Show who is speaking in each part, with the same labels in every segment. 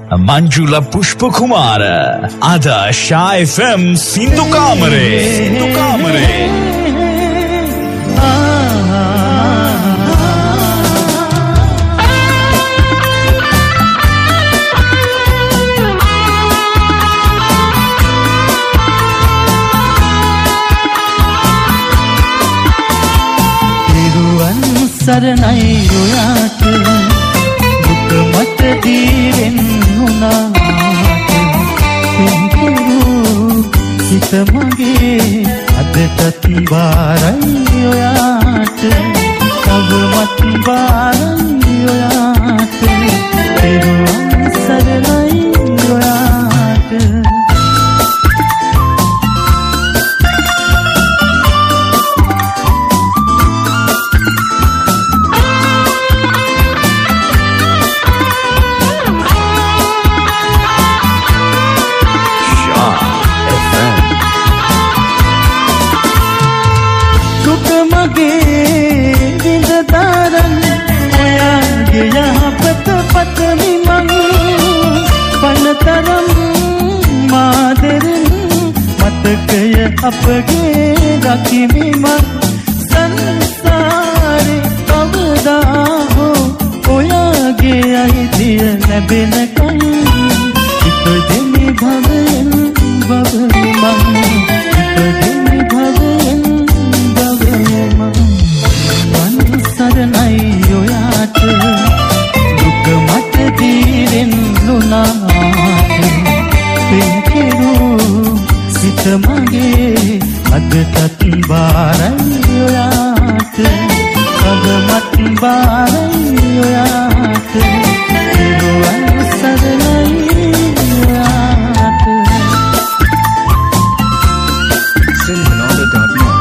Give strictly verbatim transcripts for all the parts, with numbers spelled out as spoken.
Speaker 1: Manjula Pushpakumara Ada Sha F M Sindhu Kamare Sindhu Kamare
Speaker 2: Tiruvan saranai oyat duk mata diwenuna හිත මගේ අදටත් බාරයි ඔයාට තවමත් බාරයි ඔයාට පෙරුවන් සරණයි ඔයාට අපගේ දකිමිම සංසාරේ කවදා හෝ ඔයාගේ අයිතිය ලැබෙනකන් ඉපදෙමි භවයෙන් භවමං ඉපදෙමි භවයෙන් භවමං වන්සරණයි ඔයාට දුක මට දීරෙන්නුනාට පෙන්කිරු සිත මගේ අදටත් බාරයි ඔයාට අදමත් බාරයි ඔයාට තිරුවන් සරණයි ඔයාට සින්හලෝඩ ඩොට් net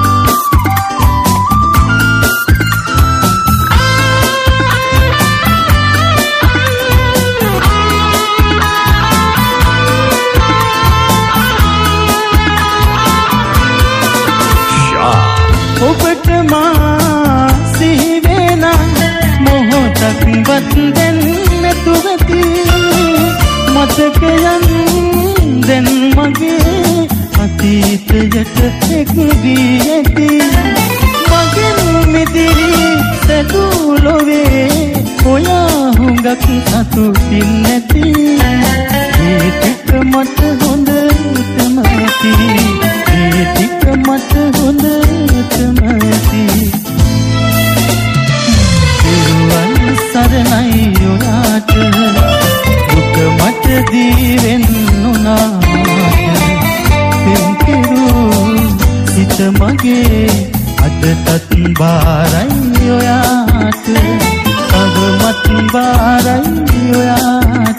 Speaker 2: ඔබට මා සිහිවෙන මොහොතක් වත් දෙන්නතුවති මතකයන් දැන් මගේ අතීතයට එක් වී ඇති මගෙන් මිදිරි සැදුලොවේ ඔයා හුඟක් සතුටින් නැති ඒ ටික මට හොඳටම ඇති ඒ ටික මට හොඳටම ඇති තිරුවන් සරණයි ඔයාට දුක මට දීරෙන්නුනාට පෙන්කිරු සිත මගේ අදටත් බාරයි ඔයාට තවමත් බාරයි ඔයාට